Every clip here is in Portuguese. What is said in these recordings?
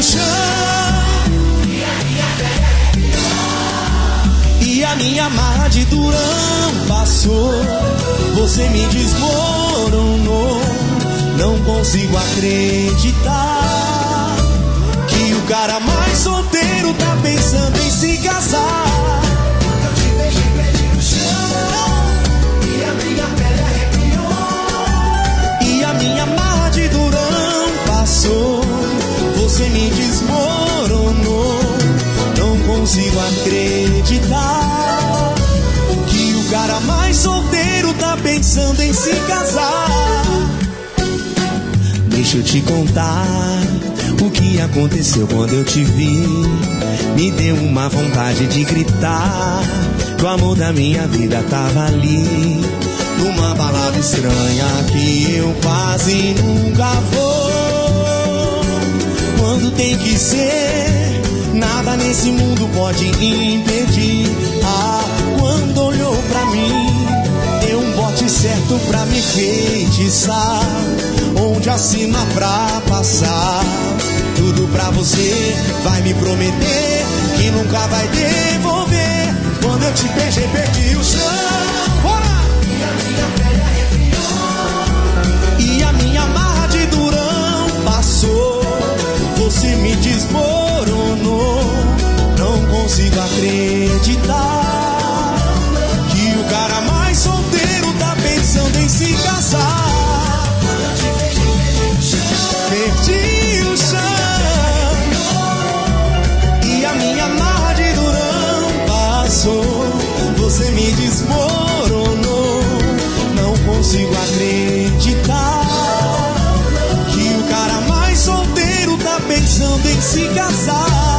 o chão. E a minha marra de durão passou. Você me desmoronou. Não consigo acreditar que o cara mais solteiro tá pensando em se casar. Eu te beijei, perdi o chão. E a minha pele arrepiou. E a minha marra de durão passou. Você me desmoronou. Não consigo acreditar que o cara mais solteiro tá pensando em se casar. Deixa eu te contar o que aconteceu quando eu te vi. Me deu uma vontade de gritar. O amor da minha vida tava ali, numa balada estranha que eu quase nunca vou. Quando tem que ser, nada nesse mundo pode impedir. Ah, quando olhou pra mim, deu um bote certo pra me feitiçar. Onde assina pra passar tudo pra você, vai me prometer que nunca vai devolver. Quando eu te beijei, perdi o chão. Bora! E a minha pele arrepiou. E a minha marra de durão passou. Você me desmoronou. Não consigo acreditar que o cara mais solteiro tá pensando em se casar. Perdi o chão. E a minha marra de durão passou. Você me desmoronou. Não consigo acreditar que o cara mais solteiro tá pensando em se casar.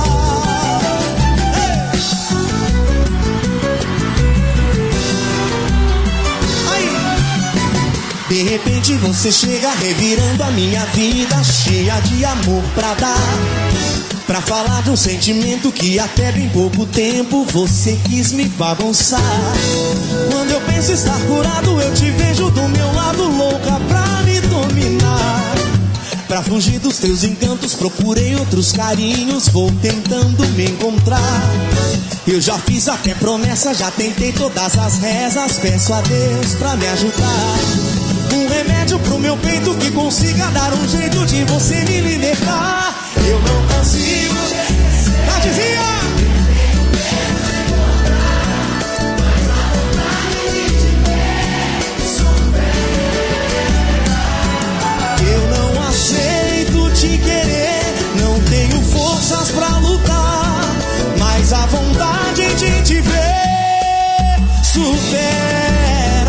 De repente você chega revirando a minha vida, cheia de amor pra dar, pra falar de um sentimento que até bem pouco tempo você quis me bagunçar. Quando eu penso estar curado, eu te vejo do meu lado, louca pra me dominar. Pra fugir dos teus encantos, procurei outros carinhos, vou tentando me encontrar. Eu já fiz até promessa, já tentei todas as rezas, peço a Deus pra me ajudar. Um remédio pro meu peito que consiga dar um jeito de você me libertar. Eu não consigo esquecer. Tadinha! Eu não aceito te querer, não tenho forças pra lutar, mas a vontade de te ver supera.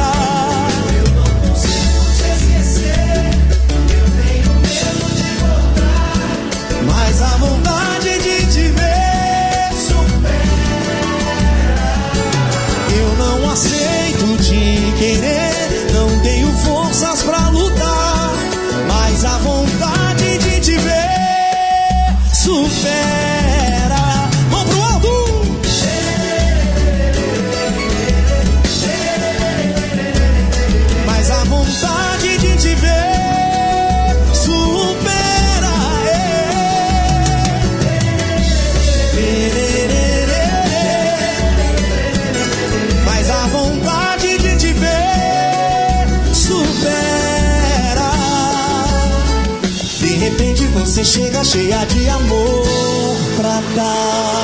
Mas a vontade de te ver supera. Eu não aceito te querer, não tenho forças pra lutar, mas a vontade de te ver supera. Vamos pro alto! Mas a vontade de te ver supera. Mas a vontade de te ver supera. De repente você chega cheia de amor pra dar.